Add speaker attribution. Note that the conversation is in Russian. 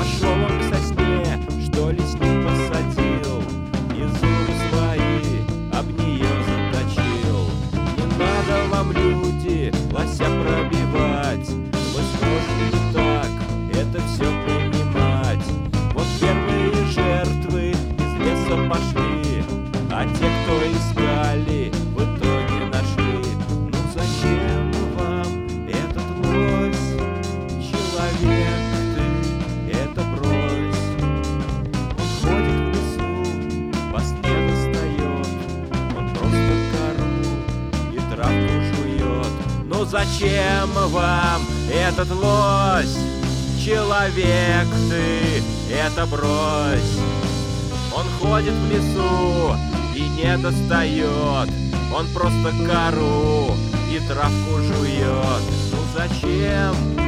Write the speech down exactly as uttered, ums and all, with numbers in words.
Speaker 1: Пошел он к сосне, что лесник посадил, и зубы свои об нее заточил. Не надо вам, люди, лося пробивать, вы сможете так это все понимать. Вот первые жертвы из леса пошли, а те, кто искали, в итоге нашли. Ну зачем вам этот лось, человек ты, это брось. Он ходит в лесу, по снегу встает, он просто кору и травку жует. Ну зачем вам этот лось, человек ты, это брось. Он ходит в лесу и не достает, он просто кору и травку жует. Ну зачем